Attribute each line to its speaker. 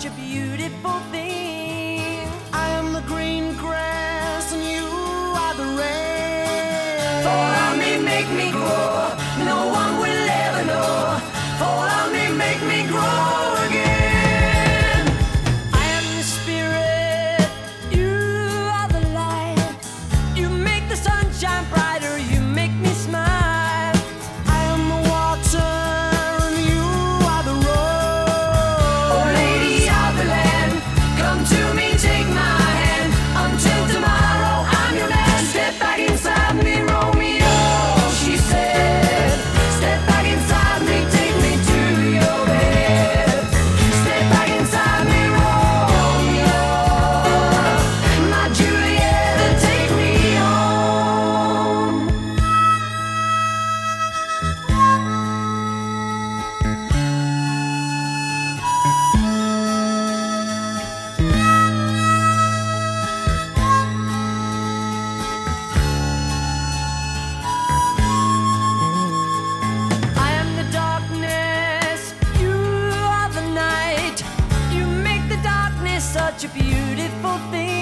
Speaker 1: such a beautiful thing.
Speaker 2: I am the green grass and you are the rain.
Speaker 1: Fall on me, make me grow. No one will ever know. Fall on me, make me grow again. I am the spirit, you are the light. You make the sunshine brighter, you make me smile.
Speaker 2: I am the water and you are the road.
Speaker 1: Oh, lady of the land, come to me, take my hand. Until tomorrow, I'm your man. Step back inside me, Romeo, she said. Step back inside me, take me to your bed. Step back inside me, Romeo, my Juliet, take me home. I am the darkness, you are the night. You make the darkness such a beautiful thing.